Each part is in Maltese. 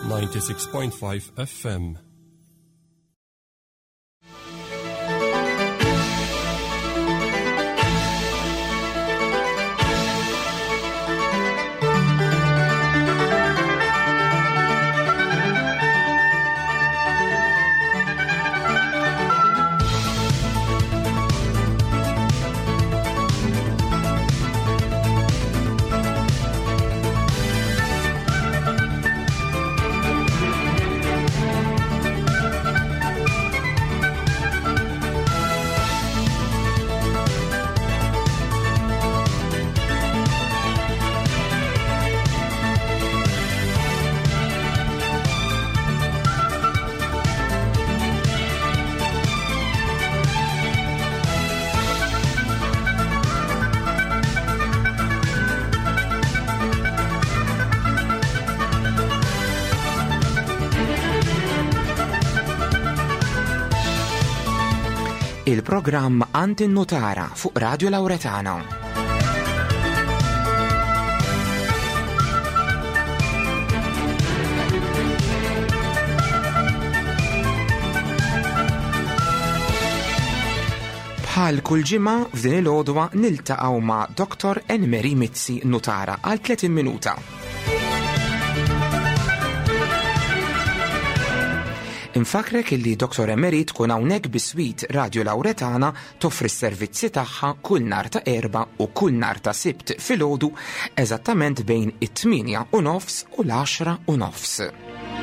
96.5 FM. Il-programm Ant in-Notara fuq Radio Lawretana. Bħal kull ġimgħa f'din il-għodwa niltaqgħu ma' Dr. Anne-Marie Mizzi Notara għal 30 minuta. Infakrek illi Dr. Anne-Marie tkun hawnhekk bis-swit Radio Lawretana toffri s-servizzi tagħha kull nhar ta' Erba' u kull nhar ta' Sibt filgħodu eżattament bejn it-8:30 u l-10:30.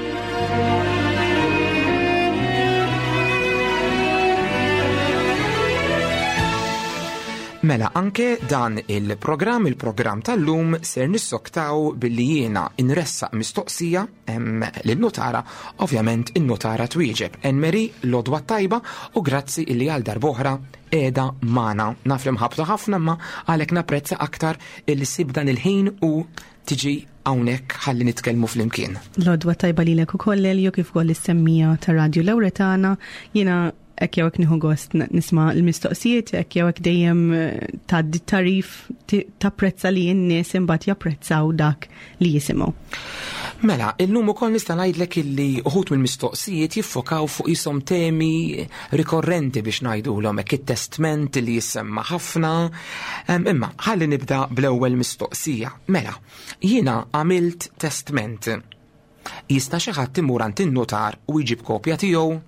Mela anke dan il-programm tal-lum ser nissoktaw billi jiena inressaq mistoqsija lin-notara, ovvjament in-notara twieġeb. Anne-Marie, l-għodwa tajba u grazzi illi għal darb'oħra qiegħda magħna. Naf li mħabbta ħafna ma għalhekk napprezza aktar illi ssib dan il-ħin u tiġi hawnhekk ħalli nitkellmu flimkien. L-għodwa tajba lilek ukoll Elio kif ukoll is-semmija ta' Radio Lawretana. Jiena hekk jew hekk nieħu gost nisma' l-mistoqsijiet, hekk jew hekk dejjem tgħaddi tarif tapprezza li n-nies imbagħad japprezzaw dak li jisimgħu. Mela, illum ukoll nista' ngħidlek illi uħud mill-mistoqsijiet jiffokaw fuq ishom temi rikorrenti biex ngħidulhom hekk it-testament li jissemma ħafna. Imma ħalli nibda bl-ewwel mistoqsija. Mela, jiena għamilt testament. Jista' xi ħadd imur għand in-notar u jġib kopja tiegħu?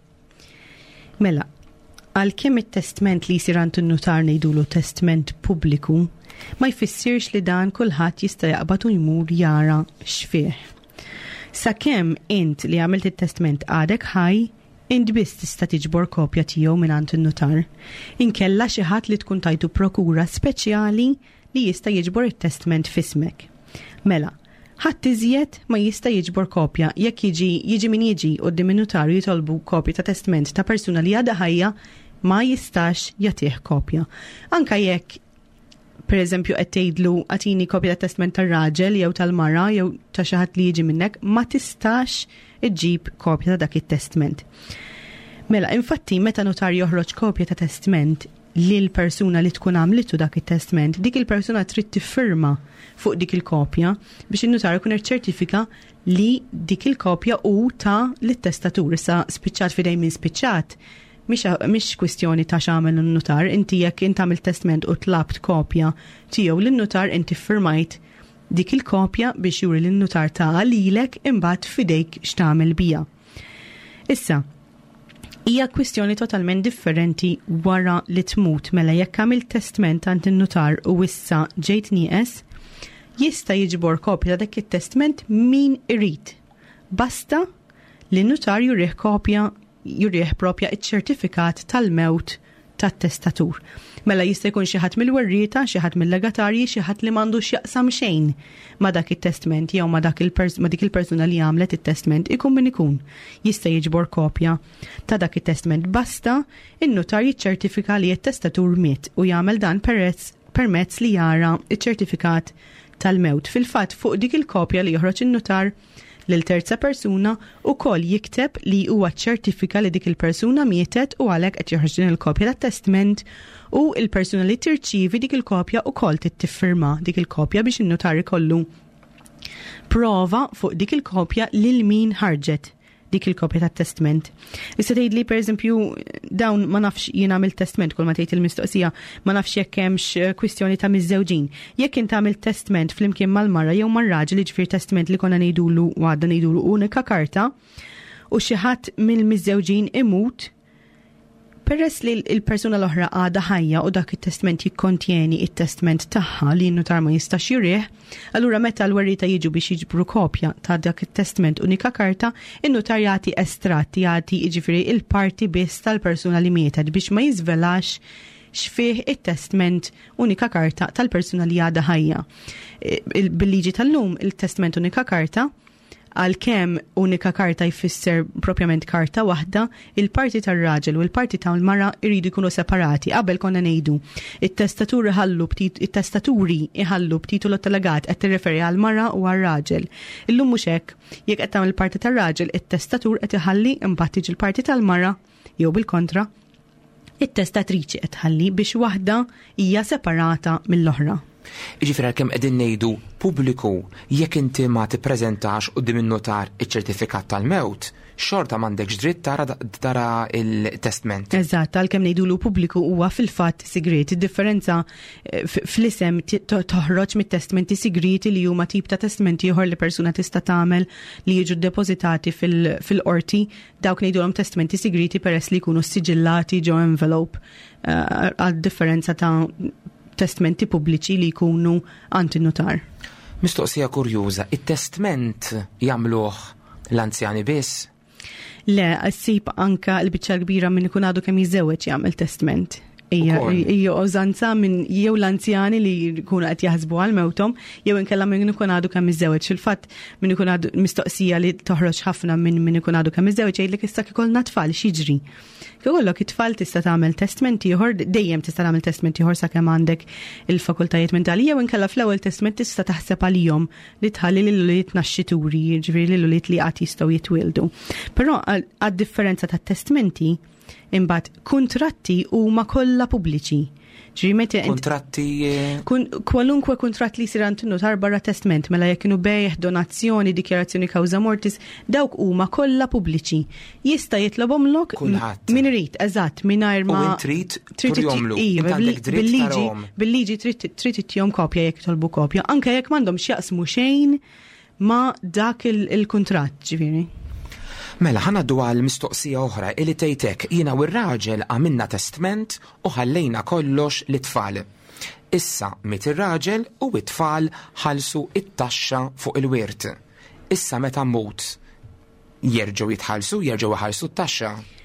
Mela, għalkemm it-testament li jsir għand in-notar ngħidulu testament pubbliku, ma jfissirx li dan kulħadd jista' jaqbad u jmur jara x'fih. Sakemm int li għamilt it-testament għadek ħaj, int biss tista' tiġbor kopja tiegħu minn għand in-notar. Inkella xi ħadd li tkun tajtu prokura speċjali li jista' jiġbor it-testament f'ismek. Mela, ħadd iżjed ma jista' jiġbor kopja jekk jiġi min jiġi quddiem in-notarju jitolbu kopja ta' testament ta' persuna li għadha ħajja ma jistax jagħtih kopja. Anke jekk pereżempju qed tgħidlu agħtini kopja ta' testament tar-raġel jew tal-mara jew ta' xi ħadd li jiġi minnek, ma tistax iġġib kopja ta' dak it-testament. Mela, infatti meta notar joħroġ kopja ta' testament lil persuna li tkun għamlitu dak it-testament, dik il-persuna trid tiffirma fuq dik il-kopja biex in-notar ikun iċċertifika li dik il-kopja u ta' lit-testatur. Issa spiċċat fidej minn spiċċat mhix kwistjoni ta' x'għamel in-notar, inti jekk int għamilt testament u tlabt kopja tiegħu lin-notar inti ffirmajt dik il-kopja biex juri lin-notar ta' lilek imbagħad fidejk x'tagħmel biha. Issa, hija kwistjoni totalment differenti wara li tmut. Mela jekk għamil testament għand in-notar u issa ġejt nieqes, jista' jiġbor kopja ta' dak it-testament min irid. Basta li n-notar jurih propja iċ-ċertifikat tal-mewt tat-testatur. Mela jista' jkun xi ħadd mill-werrieta, xi ħadd mill-legatarji, xi ħadd li m'għandux jaqsam xejn ma' dak it-testament jew ma' dik il-persuna li għamlet it-testament ikun min ikun. Jista' jiġbor kopja ta' dak it-testament basta in-notar jiċċertifika li t-testatur miet u jagħmel dan permezz li jara iċ-ċertifikat tal-mewt. Fil-fatt fuq dik il-kopja li joħroġ in-notar lil terza persuna ukoll jikteb li huwa ċertifika li dik il-persuna mietet u għalhekk qed joħroġ din il-kopja tat-testament u il-persuna li tirċievi dik il-kopja ukoll tiffirma dik il-kopja biex in-notar ikollu prova fuq dik il-kopja lil min ħarġet dik il-kopja tat-testament. Issa tgħidli pereżempju dawn ma nafx jien għamil testament kull ma tgħid il-mistoqsija ma nafx jekk hemmx kwistjoni ta' miż-żewġin. Jekk int tagħmel testament flimkien mal-mara jew mar-raġel jiġifier testament li konna ngħidulu u għadna ngħidulu unika karta u xi ħadd mill-miż-żewġin imut peress li l-persuna l-oħra għada ħajja u dak it-testament jikkontjeni it-testament tagħha li n-notar ma jistax jurih, allura meta l-werrita jiġu biex jiġbru kopja ta' dak it-testament unika karta, in-notar jagħti estratti jagħti jiġifieri il-parti biss tal-persuna li mietet biex ma jiżvelax xfih it-testament unika karta tal-persuna li għada ħajja. Bil-liġi tal-lum il-testament unika karta għalkemm unika karta jfisser propjament karta waħda, il-parti tar-raġel u l-parti tal-mara jridu jkunu separati. Qabel konna ngħidu it-testaturi iħallu b'titolu tal-legat qed tirreferi għall-mara u għar-raġel. Illum mhux hekk, jekk qed tagħmel parti tar-raġel, it-testatur qed iħalli imbagħad tiġi l-parti tal-mara jew bil-kontra it-testatriċi qed tħalli biex waħda hija separata mill-oħra. Jiġifieri kemm qegħdin ngħidu pubbliku jekk inti ma tippreżentax quddiem in-notar iċ-ċertifikat tal-mewt, xorta m'għandekx dritt tara il-testament. Eżatt, għalkemm ngħidulu pubbliku huwa fil-fatt sigriet. Id-differenza fl-isem toħroġ mit-testamenti sigriti li huma tip ta' testamenti ieħor li persuna tista' tagħmel li jiġu ddepożitati fil-qorti, dawk ngħidulhom testamenti sigriti peress li jkunu siġillati ġew envelope għal differenza ta' testamenti pubbliċi li jkunu għand in-notar. Mistoqsija kurjuża, it-testament jagħmluh l-anzjani biss? Le, ssib anka l-biċċa kbira minn ikun għadu kemm jiżewweġ jagħmel testament. Hija użanza minn jew l-anzjani li jkunu qed jaħsbu għal mewthom jew inkella minn ikun għadu kemm iżewweġ. Fil-fatt minn ikun għadu mistoqsija li toħroġ ħafna minn ikun għadu kemm iżewweġ jgħidlek issa ikollna tfal x'jiġri. Kikollok it-tfal tista' tagħmel testament ieħor, dejjem tista' tagħmel testament ieħor sakemm għandek il-fakultajiet mentali jew inkella fl-ewwel testament tista' taħseb għalihom li tħalli lil ulied naxxituri, jiġifieri lil ulied li qatt jistgħu jitwildu. Però għad-differenza tat-testamenti imbagħad kuntratti huma kollha pubbliċi. Kontratti kwalunkwe kontratt li jsir għand in-notar barra testament, mela jekk kienu bejħ, donazzjoni, dikjarazzjoni kawża mortis, dawk huma kollha pubbliċi. Jista' jitlobhomlok min irid, eżatt, mingħajr ma trid turjomlu. Għandek dritt tarahom. Bil-liġi trid ittihom kopja jekk tolbu kopja, anke jekk m'għandhomx jaqsmu xejn ma' dak il-kuntratt, ġifieri. Mela ħanaddu għal mistoqsija oħra li tgħidlek jiena u r-raġel għamilna testament u ħallejna kollox lit-tfal. Issa miet ir-raġel u t-tfal ħalsu it-taxxa fuq il-wirt. Issa meta mmut jerġgħu jerġgħu ħalsu t-taxxa.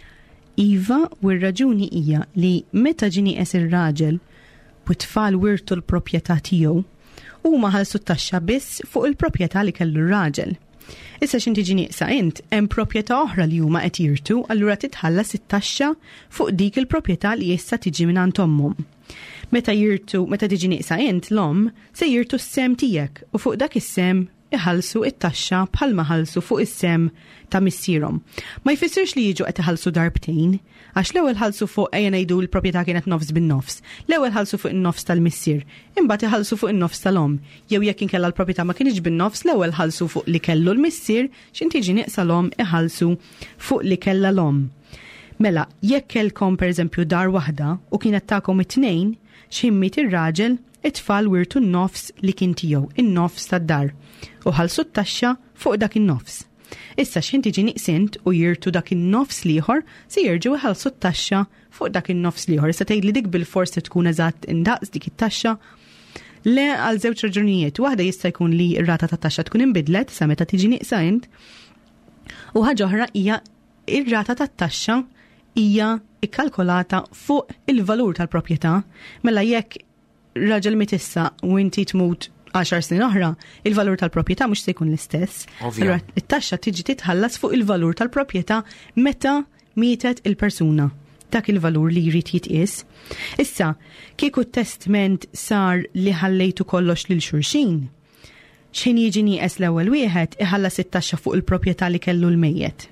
Iva, u r-raġuni hija li meta ġini qes ir-raġel u t-tfal wirtu l-proprjetà tiegħu huma ħalsu t-taxxa biss fuq il-proprjetà li kellu r-raġel. Issa x'inti ġi nieqsa int hemm proprjetà oħra li huma qed jirtu, allura titħallas it-taxxa fuq dik il-proprjetà li issa tiġi mingħand ommhom. Meta tiġi nieqsa int l-omm se jirtu s-sem tiegħek u fuq dak is-sem iħallsu it-taxxa bħalma ħallsu fuq is-sem ta' missierhom. Ma jfissirx li jiġu qed iħallsu darbtejn, għax l-ewwel ħallsu fuq ejja ngħidu l-proprjetà kienet nofs bin-nofs. L-ewwel ħallsu fuq in-nofs tal-missier, imbagħad iħallsu fuq in-nofs tal-omm. Jew jekk inkella l-proprjetà ma kienx bin-nofs, l-ewwel ħallsu fuq li kellu l-missier, x'inti tiġi nieqsa l-omm iħallsu fuq li kellha l-omm. Mela, jekk kellkom pereżempju dar waħda u kienet tagħkom it-tnejn, x'immiet ir-raġel, it-tfal wirtu n-nofs li kien tiegħu, in-nofs tad-dar, u ħallsu t-taxxa fuq dak in-nofs. Issa x'inti tiġi nieqsint u jirtu dak in-nofs liħor se jerġgħu iħallsu t-taxxa fuq dak in-nofs liħor. Issa tgħidli dik bil-fors tkun eżatt indaqs dik it-taxxa. Le għal żewġ raġunijiet, waħda jista' jkun li r-rata tat-taxxa tkun inbidlet sa meta tiġi nieqsa int. U ħaġa oħra hija ir-rata tat-taxxa hija ikkalkolata fuq il-valur tal-proprjetà. Mela jekk raġel mitissa u inti tmut 10 snin oħra, il-valur tal-proprjetà mhux se jkun l-istess. Allura it-taxxa tiġi titħallas fuq il-valur tal-proprjetà meta mietet il-persuna. Dak il-valur li jrid jitqies. Issa, kieku t-testament sar li ħallejtu kollox lil xulxin, x'in jiġi nieqes l-ewwel wieħed iħallas it-taxxa fuq il-proprjetà li kellu l-mejjed.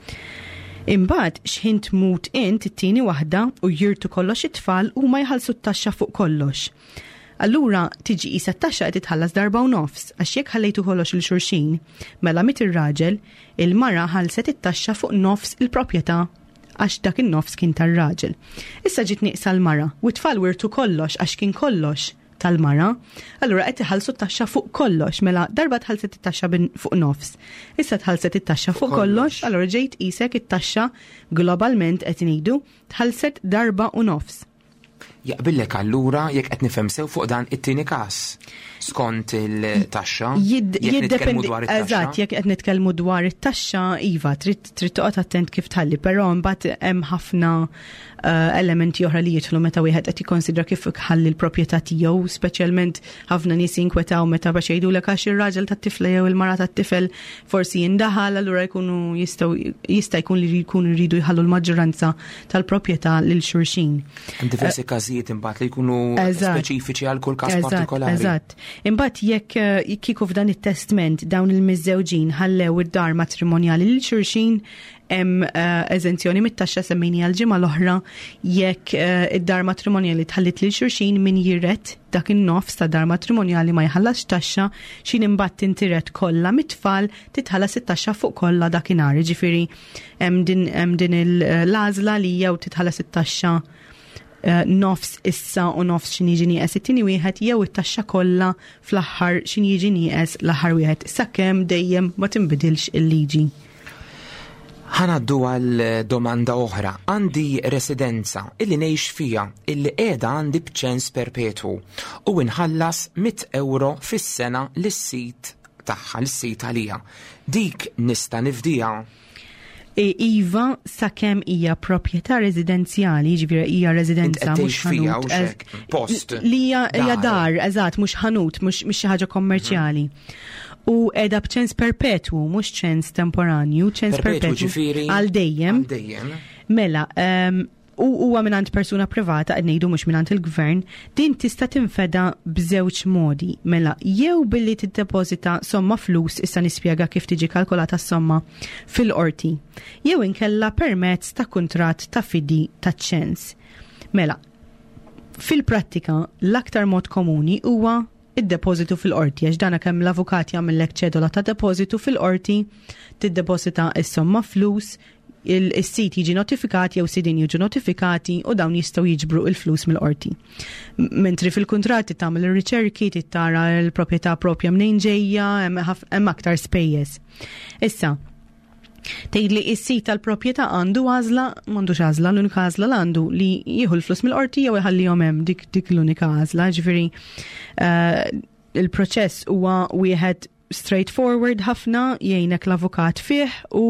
Imbagħad x'ħin tmut int it-tieni waħda u jirtu kollox it-tfal huma jħallsu t-taxxa fuq kollox. Allura tiġi qisha t-taxxa qed titħallas darba u nofs għax jekk ħallejtu kollox il xulxin, mela mit ir-raġel, il-mara ħallset it-taxxa fuq nofs il-proprjetà għax dak in-nofs kien tar-raġel. Issa ġiet nieqsa l-mara u t-tfal wirtu kollox għax kien kollox tal-mara, allura qed iħallsu t-taxxa fuq kollox, mela darba tħallset it-taxxa fuq nofs. Issa tħallset it-taxxa fuq kollox, allura ġejt qisek it-taxxa globalment qed ngħidu tħallset darba u nofs. Jaqbillek allura jekk qed nifhem sew fuq dan it-tieni każ skont il-taxxa. Jiddependi eżatt jekk qed nitkellmu dwar it-taxxa iva trid toqgħod attent kif tħalli, però mbagħad hemm ħafna elementi oħra li jidħlu meta wieħed qed jikkonsidra kif ħalli l-proprjetà tiegħu, speċjalment ħafna nies jinkwetaw meta biex jgħidulek għax ir-raġel tat-tifla jew il-mara tat-tifel forsi jindaħal, allura jista' jkun li jkunu jridu jħallu l-maġġoranza tal-proprjetà lil xulxin. Hemm diversi każijiet imbagħad li jkunu speċifiċi għal kull każ partikolari. Eżatt. Imbagħad jekk kieku f'dan it-testament dawn il-miżżewġin ħallew id-dar matrimonjali lil xulxin, hemm eżenzjoni mit-taxxa semmejni għal-ġimgħa l-oħra jekk id-dar matrimonjali tħallit lil xulxin min jirret dak in-nofs ta' dar matrimonjali ma jħallas taxxa xi imbagħad tintiret kollha mit-tfal titħallas it-taxxa fuq kollha dakinhar. Ġifieri hemm din il-għażla li jew titħallas it-taxxa nofs issa u nofs x'in jiġi nieqes it-tieni wieħed jew it-taxxa kollha fl-aħħar x'in jiġi nieqes l-aħħar wieħed sakemm dejjem ma tinbidilx il-liġi. Ħanaddu għal domanda oħra. Għandi residenza illi ngħix fija illi qiegħda għandi b'ċens perpetwu u inħallas 100 euro fis-sena lis-sit tagħha, lis-sit għalija. Dik nista' nifdiha. Iva sakemm hija proprjetà residenzjali, ġifieri hija residenza mhux ħanut. Post. Li hija dar, eżatt, mhux ħanut, mhux xi ħaġa kommerċjali. U edha b'ċens perpetwu, mhux ċens temporanju, ċens perpetwu għal dejjem. Mela, u huwa mingħand persuna privata qed ngħidu mhux mingħand il-gvern, din tista' tinfeda b'żewġ modi. Mela, jew billi tiddepożita somma flus, issa nispjega kif tiġi kalkolata s-somma fil-qorti, jew inkella permezz ta' kuntratt ta' fidi taċ-ċens. Mela, fil-prattika l-aktar mod komuni huwa id-depositu fil-qorti, għax dana kemm l-avukat jagħmellek ċedola ta' depositu fil-qorti, tiddeposita s-somma flus, il-sit jiġi notifikat jew sidin jiġu notifikati u dawn jistgħu jiġbru il-flus mill-qorti. Mentri fil-kuntratti tagħmel ir-riċerki tara l-proprjetà proprja minn ġejja, hemm aktar spejjeż. Issa, tgħidli is-sit tal-proprjetà għandu għażla, m'għandux għażla, l-unika għażla għandu li jieħu l-flus mill-qorti jew iħallihom hemm dik l-unika għażla, ġifieri il-proċess huwa wieħed straightforward ħafna jgħinek l-avukat fih u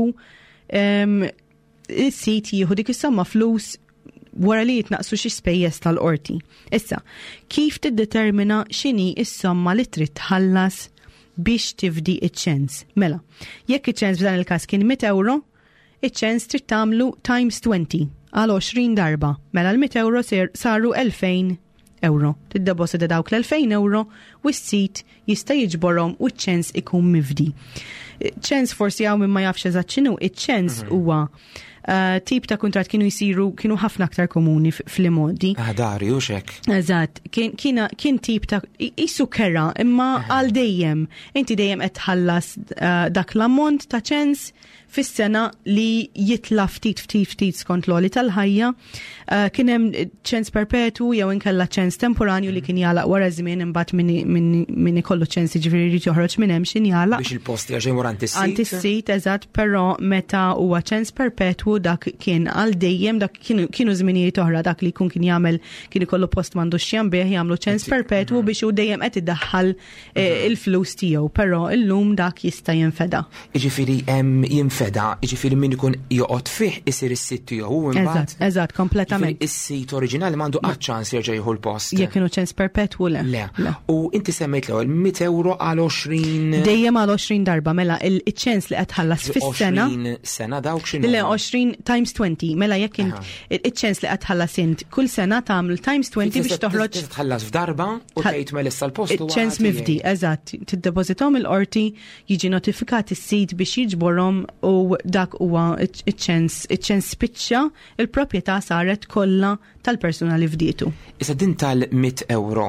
is-sit jieħu dik is-somma flus wara li jitnaqsu xi spejjeż tal-qorti. Issa, kif tiddetermina x'inhi is-somma li trid tħallas biex tifdi iċ-ċens. Mela, jekk iċ-ċens f'dan il-każ kien 100 euro, iċ-ċens trid tagħmlu times 20 għal 20 darba. Mela l-100 euro saru 2000 euro. Tiddeposita dawk l-2000 euro u s-sit jista' jiġborhom u ċ-ċens ikun mifdi. ċens forsi għaw minn ma jafx eżatt x'inhu, iċ-ċens huwa tip ta' kuntratt kienu ħafna aktar komuni fl-modi. Dari u xek. Eżatt, kien tip ta' issu kera, imma għal dejjem. Inti dejjem qed tħallas dak l-ammont ta' ċens fis-sena li jitla ftit skont l-oli tal-ħajja. Kien hemm ċens perpetu jew inkella ċens temporanju li kien jalaq wara żmien imbagħad min ikollu ċens jiġifieri jrid joħroġ minn hemm x'in jalaq. Biex il-posti għaxejn wara antis-sit. Antis-sit, eżatt, però meta huwa ċens perpetu dak kien għal dejjem, dak kienu żminijiet oħra, dak li kien jagħmel kien ikollu post m'għandux x'jambih jagħmlu ċens perpetu biex hu dejjem qed iddaħħal il-flus tiegħu, però illum dak jista' jinfeda. Jiġifieri jinfeda, jiġifieri min ikun joqgħod fih isir is-sit tiegħu imbagħad. Eżatt, kompletament. Is-sit oriġinali m'għandu qatt ċans jerġa' jieħu l-post. Jekk kienu ċens perpetwu le. U inti semmejt l-ewwel 100 euro għal 20. Dejjem għal 20 darba, mela il-ċens li qed tħallas fis-sena. 20 sena dawk x'inhu? Le 20 times 20, mela jekk iċ-ċens li qed tħallas int kull sena tagħmel times 20 biex toħroġ. Tħallas f'darba u tgħid mel issa l-post. Ċens mifdi, eżatt, tiddepożithom il-qorti, jiġi notifikat is-sit biex jiġborhom u dak huwa iċ-ċens spiċċa, il-proprjetà saret kollha tal-persuna li fdietu. Issa din tal-100 euro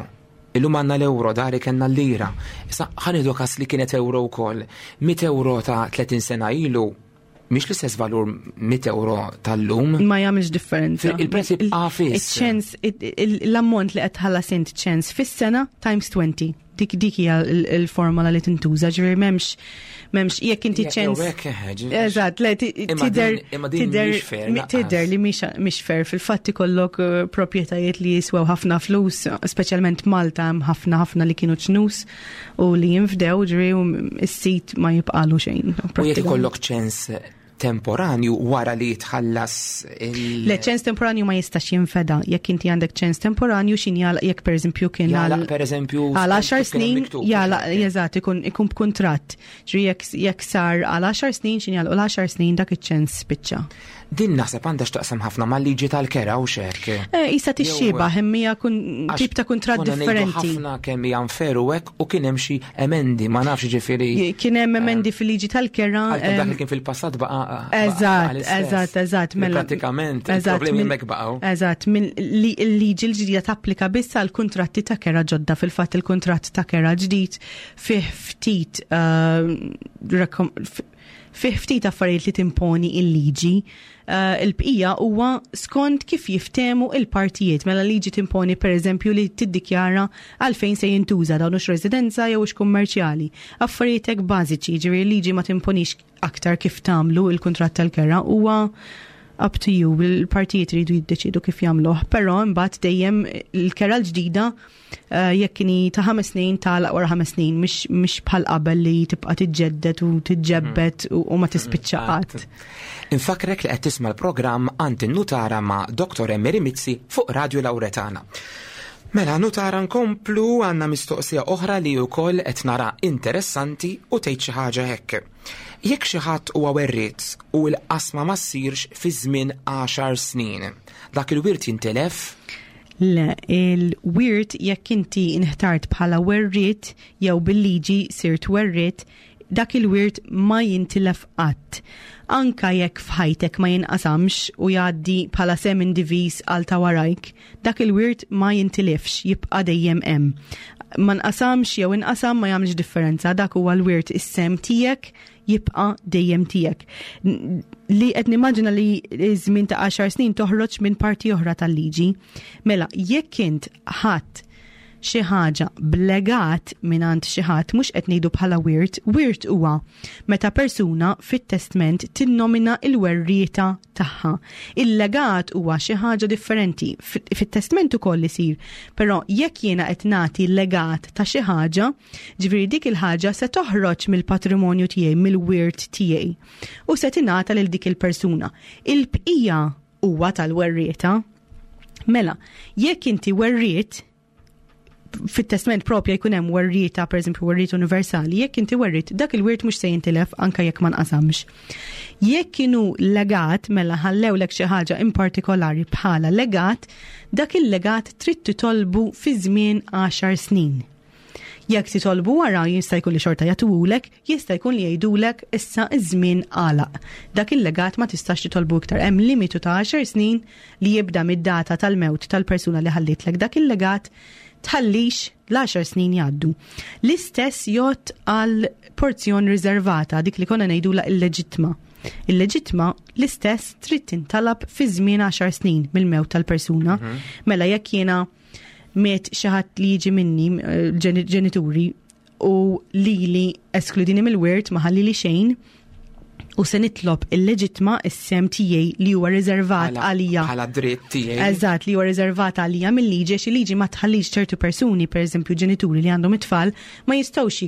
Illum għandna l-euro, dari kellna l-lira. Issa ħanieħdu każ li kienet euro wkoll. 100 euro ta' 30 sena ilu mhix l-istess valur 100 euro tal-lum. Ma jagħmilx differenza. Il-prezz jibqa' fiss. Iċ-ċens l-ammont li qed tħallas int ċens fis-sena times 20. Dik hija l-formula li tintuża, ġifieri m'hemmx jekk inti ċens. Eżatt, le tidher li mhix fair fil-fatt ikollok proprjetajiet li jiswew ħafna flus, speċjalment Malta hemm ħafna li kienu ċnus u li jinfdew ġifieri u s-sit ma jibqalu xejn. U jekk ikollok ċens temporanju wara li jitħallas Le ċens temporanju ma jistax jinfeda. Jekk inti għandek ċens temporanju x'injala jekk pereżempju kien għal pereżempju għal 10 snin jala eżatt ikun b'kuntratt. Ġri jekk sar għal 10 snin x'injala u l-10 snin dak iċ-ċens spiċċa. Din naħseb għandha x'taqsam ħafna mal-liġi tal-kera u xek. Issa tixxieba hemm hija tip ta' kuntratt differenti. Ħafna kemm hija nferu hekk u kien hemm xi emendi, ma nafx ġifieri. Kien hemm emendi fil-liġi tal-kera. Dak li kien fil-passat baqa' Eżatt. Pratikament il-problemi hemmhekk baqgħu. Eżatt, il-liġi l-ġdida tapplika biss għal kuntratti ta' kera ġodda. Fil-fatt il-kuntratt ta' kera ġdid fih ftit affarijiet li timponi il-liġi. Il-bqija huwa skont kif jiftemu il-partijiet. Mela liġi timponi pereżempju li tiddikjara għalfejn se jintuża dawn hux residenza jew hux kummerċjali. Affarijiet hekk bażiċi, ġifieri liġi ma timponix aktar kif tagħmlu il-kuntratt tal-kera huwa up to you, il-partijiet iridu jiddeċidu kif jagħmluh, però mbagħad dejjem il-kera l-ġdida jekk kieni ta' 5 snin tagħlaq wara 5 snin mhix bħal qabel li tibqa' tiġġedded u tiġġebbed u ma tispiċċa qatt. Infakrek li qed tisma' l-programm Anti Nutara ma' Dr. Emery Mizzi fuq Radio Lawretana. Mela Nutara nkomplu għandna mistoqsija oħra li wkoll qed nara interessanti u tgħid xi ħaġa hekk. Jekk xi ħadd huwa werriet u l-qasma ma ssirx fi żmien 10 snin, dak il-wirt jintelef? Le, il-wirt jekk inti inħtart bħala werriet jew bil-liġi sirt werriet, dak il-wirt ma jintilef qatt. Anka jekk f'ħajtek ma jinqasamx u jgħaddi bħala sem indiviż għal ta' warajk, dak il-wirt ma jintilefx, jibqa' dejjem hemm. Ma nqasamx jew inqasam ma jagħmilx differenza, dak huwa l-wirt is-sem tiegħek jibqa' dejjem tiegħek. Li qed nimmaġina li żmien ta' 10 snin toħroġ minn parti oħra tal-liġi. Mela, jekk int ħadd xi ħaġa b'legat mingħand xi ħadd mhux qed ngħidu bħala wirt huwa meta persuna fit-testament tinnomina l-werrieta tagħha. Il-legat huwa xi ħaġa differenti. Fit-testament ukoll isir, però jekk jiena qed nagħti legat ta' xi ħaġa, ġifieri dik il-ħaġa se toħroġ mill-patrimonju tiegħi, mill-wirt tiegħi u se tingħata lil dik il-persuna. Il-bqija huwa tal-werrieta. Mela, jekk inti werriet fit-testament propja jkun hemm werrieta, pereżempju werriet universali, jekk inti werriet dak il-wirt mhux se jintilef anke jekk ma nqasamx. Jekk kienu legat mela ħallewlek xi ħaġa in partikolari bħala legat, dak il-legat trid titolbu fi żmien 10 snin. Jekk titolbu wara jista' jkun li xorta jagħtuhulek, jista' jkun li jgħidulek issa iż-żmien għalaq. Dak il-legat ma tistax titolbu iktar. Hemm limitu ta' 10 snin li jibda mid-data tal-mewt tal-persuna li ħallitlek dak il-legat tħallix l-10 snin jgħaddu. L-istess jgħod għal porzjon riservata, dik li konna ngħidula il-leġitma. Il-leġitma l-istess trid tintalab fi żmien 10 snin mill-mewt tal-persuna. Mela jekk jiena miet xi ħadd li jiġi minni ġenituri u lili eskludini mill-wirt ma ħallili xejn, u se nitlob il-leġitma is-sem tiegħi li huwa riservat għalija. Bħala dritt tiegħi. Eżatt, li huwa riservat għalija mill-liġi għax il-liġi ma tħallix ċertu persuni, pereżempju ġenituri li għandhom it-tfal, ma jistgħux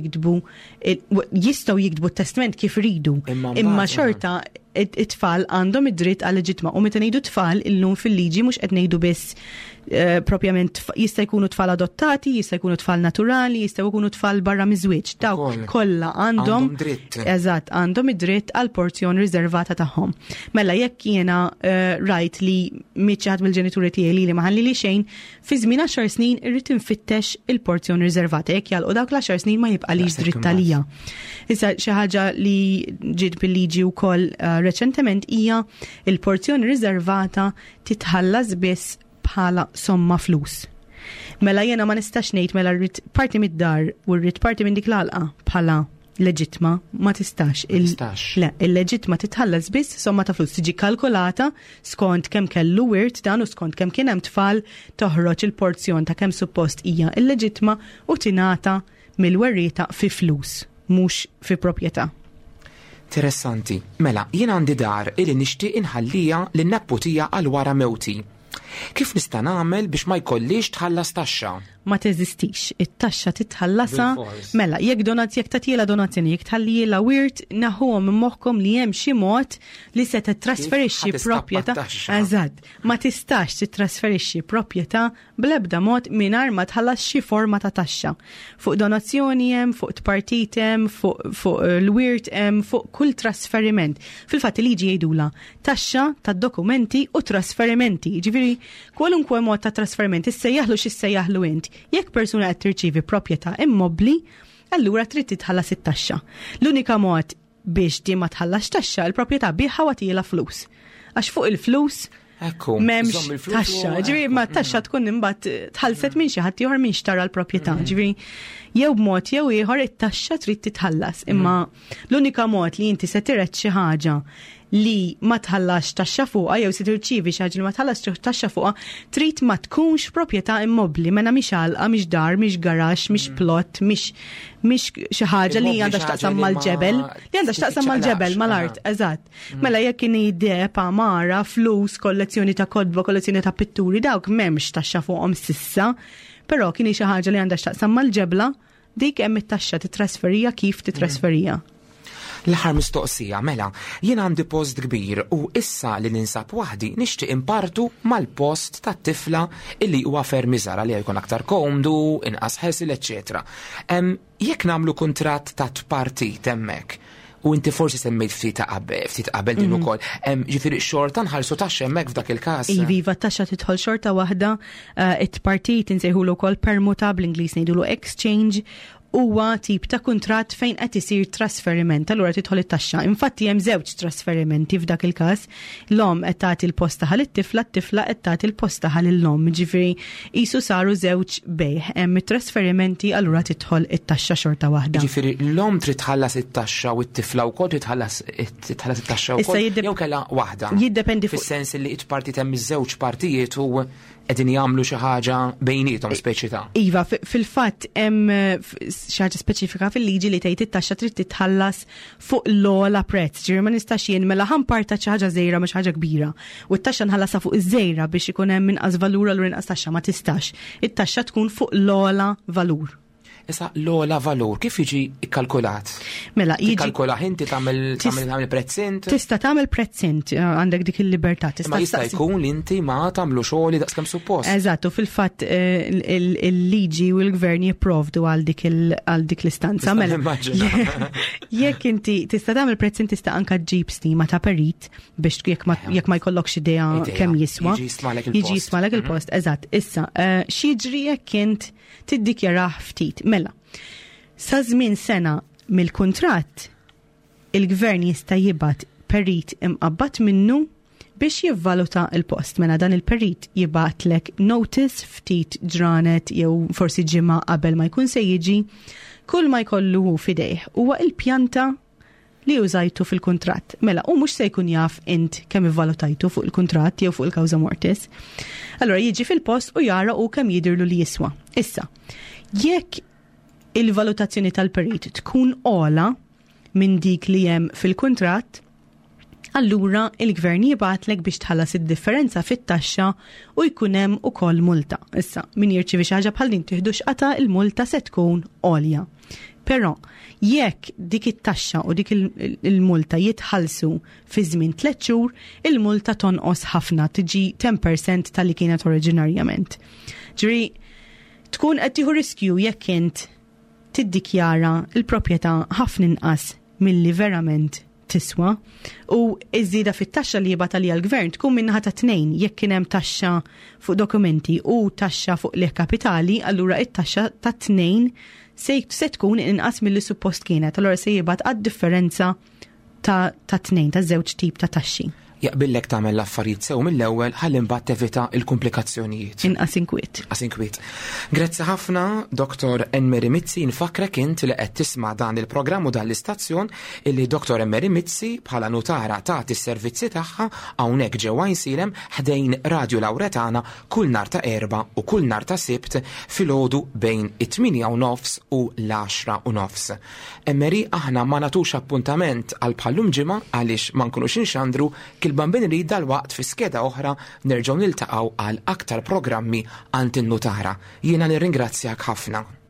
jiktbu t-testament kif iridu. Imma xorta it-tfal għandhom id-dritt għal leġitma. U meta ngħidu tfal illum fil-liġi mhux qed ngħidu biss propjament jista' jkunu tfal adottati, jista' jkunu tfal naturali, jista' jkunu tfal barra miżwieġ. Dawk kollha għandhom dritt. Eżatt, għandhom id-dritt għal porzjon riservata tagħhom. Mela jekk jiena rajt li miċċat mill-ġenituri tiegħi li ma ħallili xejn, fi żmien 10 snin irrid infittex il-porzjon riservata. Jekk jalqu dawk l-10 snin ma jibqalix dritt għalija. Issa xi ħaġa li ġiet bil-liġi wkoll reċentement hija il-porzjoni riservata titħallas biss bħala somma flus. Mela jiena ma nistax ngħid mela rrid parti mid-dar u rrid parti minn dik l-għalqa bħala leġitma ma tistax. Le, il-leġitma titħallas biss somma ta' flus tiġi kalkulata skont kemm kellu wirt dan u skont kemm kien hemm tfal toħroġ il-porzjon ta' kemm suppost hija il-leġitma u tingħata mill-werrieta fi flus, mhux fi proprjetà. Interessanti. Mela, jien għandi dar illi nixtieq inħallija lin-nepputija għal wara mewti. Kif nista' nagħmel biex ma jkollix tħallas taxxa? Ma teżistix. It-taxxa titħallasa mela jekk tagħtiela donazzjoni jekk tħallila wirt naħuhom minn moħħkom li hemm xi mod li se titrasferixxi proprjetà. Eżatt. Ma tistax titrasferixxi proprjetà bl-ebda mod mingħajr ma tħallas xi forma ta' taxxa. Fuq donazzjoni hemm, fuq tpartit hemm, fuq l-wirt hemm, fuq kull trasferiment. Fil-fatt liġi jgħidula taxxa tad-dokumenti u trasferimenti. Ġifieri kwalunkwe mod ta' trasferiment issejjaħlu x'issejjaħlu int. Jekk persuna qed tirċievi proprjetà immobbli, allura trid titħallas it-taxxa. L-unika mod biex di ma tħallax taxxa il-proprjetà bieħa watiela flus. Għax fuq il-flus m'hemmx taxxa. Ġifieri ma taxxa tkun imbagħad tħallset minn xi ħadd ieħor min xtara l-proprjetà. Ġifieri jew b'mod jew ieħor it-taxxa trid titħallas. Imma l-unika mod li inti se tiret xi ħaġa li ma tħallax taxxa fuqha jew se tirċievi xi ħaġa li ma tħallax taxxa fuqha trid ma tkunx proprjetà immobbli mela mhix għalqa, mhix dar, mhix garax, mhix plott, mhix xi ħaġa li għandha x'taqsam mal-ġebel, li għandha x'taqsam mal-ġebel, mal-art, eżatt. Mela jekk kien depa, mara, flus, kollezzjoni ta' kodba, kollezzjoni ta' pitturi, dawk m'hemmx taxxa fuqhom sissa, però kien xi ħaġa li għandha x'taqsam mal-ġebla, dik hemm it-taxxa titrasferija kif titrasferija. L-aħħar mistoqsija, mela, jien għandi post kbir u issa li ninsab waħdi nixtieq impartu mal-post tat-tifla illi huwa ferm iżgħar li jkun aktar komdu, inqas ħesil, eċetera. Jekk nagħmlu kuntratt ta' tpartit hemmhekk, u inti forsi semmejt ftit qabel din ukoll, ġifieri xorta nħallsu taxxa hemmhekk f'dak il-każ. Iva taxxa tidħol xorta waħda, it-partit insejħulu wkoll permuta bl-Ingliż ngħidulu exchange. Huwa tip ta' kuntratt fejn qed isir trasferiment, allura tidħol it-taxxa. Infatti hemm żewġ trasferimenti f'dak il-każ. L-om qed tagħti l-post taħal it-tifla, t-tifla qed tagħti l-post taħal il-lom. Ġifieri qisu saru żewġ bejħ. Hemm it-trasferimenti allura tidħol it-taxxa xorta waħda. Ġifieri l-om trid tħallas it-taxxa u t-tifla wkoll titħallas it-taxxa wkoll. Jew kellha waħda. Jiddependi fis-sens li t-partit hemm iż-żewġ partijiet u qegħdin jagħmlu xi ħaġa bejniethom speċi ta'. Iva, fil-fatt hemm xi ħaġa speċifika fil-liġi li tgħid it-taxxa trid titħallas fuq l-ogħla prezz. Ġifieri ma nistax jien mela ħamparta xi ħaġa żgħira mhux ħaġa kbira. U t-taxxa nħallasha fuq iż-żgħira biex ikun hemm inqas valur allura inqas taxxa ma tistax. It-taxxa tkun fuq l-ogħla valur. Issa l-ogħla valur kif jiġi kkalkulat? Mela tikkalkula inti tagħmel prezzint? Tista' tagħmel prezzint għandek dik il-libertà. Ma jista' jkun li inti ma tagħmlu xogħol daqskemm suppost. Eżatt, u fil-fatt il-liġi u l-gvern jipprovdu għal dik l-istanza. Mela jekk inti tista' tagħmel prezzint tista' anke ġġib stima ta' perit biex jekk ma jkollokx idea kemm jiswa. Jiġi jismalek il-post. Eżatt. Issa x'jiġri jekk int tiddikjarah ftit. Mela, sa żmien sena mill-kuntratt il-gvern jista' jibgħat perit imqabbad minnu biex jivvaluta il-post. Mela dan il-perit jibgħatlek notice ftit ġranet jew forsi ġimgħa qabel ma jkun se jiġi kull ma jkollu fidejh huwa il-pjanta li użajtu fil-kuntratt. Mela, u mhux se jkun jaf int kemm ivvalutajtu fuq il-kuntratt jew fuq il-kawża mortis. Allora jiġi fil-post u jara u kemm jidirlu li jiswa. Issa, jekk il-valutazzjoni tal-perit tkun ola minn dik li hemm fil-kuntratt, allura il-gvern jibgħatlek biex tħallas id-differenza fit-taxxa u jkun hemm ukoll multa. Issa, min jirċievi xi ħaġa bħal din tieħdu x'qata il-multa se tkun għolja. Però jekk dik it-taxxa u dik il-multa jitħallsu fi żmien 3 xhur, il-multa tonqos ħafna tiġi 10% tal-li kienet oriġinarjament. Ġifieri tkun qed tieħu riskju jekk int tiddikjara l-proprjetà ħafna inqas milli verament tiswa u iż-żieda fit-taxxa li jibgħat għalija l-gvern tkun minnaħa ta' tnejn jekk kien hemm taxxa fuq dokumenti u taxxa fuq leħ kapitali, allura it-taxxa ta' tnejn se tkun inqas milli suppost kienet, allura se jibgħat għad-differenza ta' tnejn ta' żewġ tip ta' taxxi. jaqbillek tagħmel l-affarijiet sew mill-ewwel ħalli mbagħad tevita l-komplikazzjonijiet. Inqas inkwiet. Asinkwiet. Grazzi ħafna, Dr. Anne-Marie Mizzi, nfakrek int li qed tisma' dan il-programm u dan l-istazzjon illi Dr. Anne-Marie Mizzi bħala notara tagħti s-servizzi tagħha hawnhekk ġewwa Jinsilem ħdejn Radio Lawretana kull nhar ta' erba' u kull nhar ta' sibt filgħodu bejn it-8:30 u l-10:30. Anne-Marie, aħna ma nagħtux appuntament għal bħallum ġimgħa għaliex ma nkunux inxandru kil-bambin li dal-waqt fi skeda oħra nerġgħu niltaqgħu għal aktar programmi għand in-notara. Jiena nirringrazzjak ħafna.